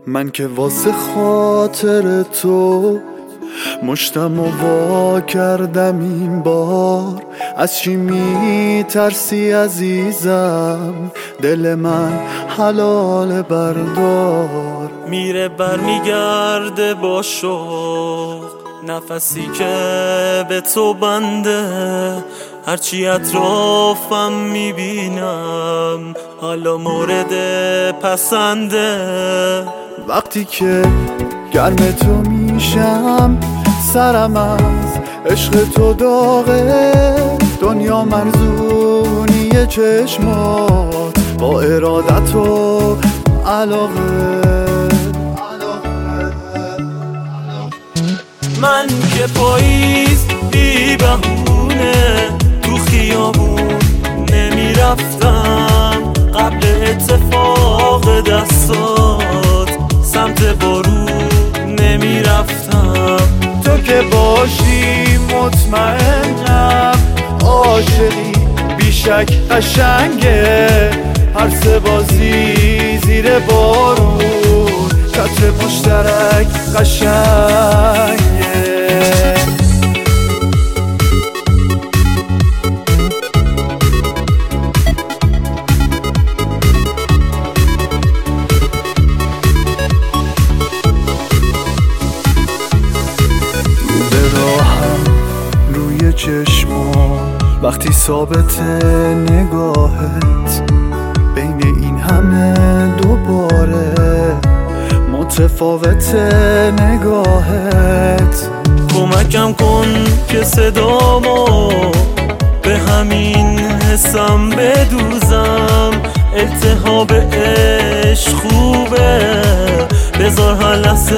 من که واسه خاطر تو مشتم و وا کردم این بار. از چی میترسی عزیزم؟ دل من حلال بردار. میره برمیگرده با شوق نفسی که به تو بنده. هرچی اطرافم میبینم حالا مورد پسنده. وقتی که گرم تو میشم سرم از عشق تو داغه. دنیا مرزونی چشمات با ارادت و علاقه. من که پاییز بی بهونه تو خیابون نمیرفتم. قبل اتفاق دستات سمت بارون نمیرفتم. تو که باشی مطمئنم عاشقی بیشک قشنگه. هر سه بازی زیر بارون شط مشترک قشنگه. روی چشمام وقتی ثابت نگاهت بین این همه دوباره متفاوت نگاهت. کمکم کن که صدامو به همین حسم بدوزم. التهاب عشق خوبه بذار هر لحظه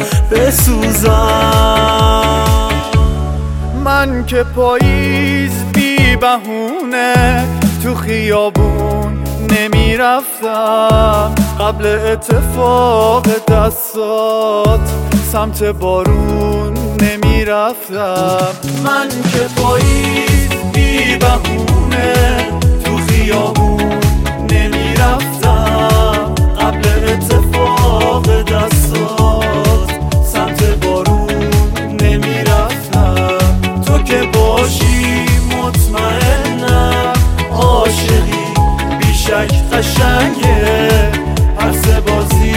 بسوزم. من که پاییز بی بهونه تو خیابون نمیرفتم. قبل اتفاق دستات سمت بارون نمیرفتم. من که پاییز بی بهونه تو خیابون نمیرفتم. قبل اتفاق دستات سمت بارون نمیرفتم. تو که باشی مطمئنم عاشقی بیشک قشنگه. هر سه بازی